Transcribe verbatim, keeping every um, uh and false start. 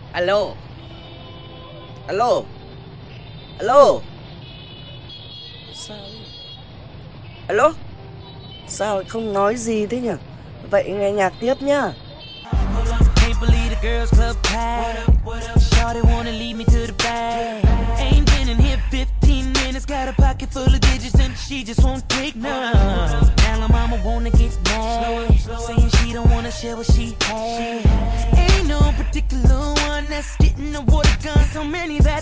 Alo. Alo. Alo. Sao ấy? Alo. Sao lại không nói gì thế nhỉ? Vậy nghe nhạc tiếp nhá. Can't believe the girls club packed. Shawty wanna lead me to the bag. Ain't been in here fifteen minutes. Got a pocket full of digits and she just won't take none. Now her mama wanna get mad, saying she don't wanna share what she had. Ain't no particular one that's getting the water gun. So many that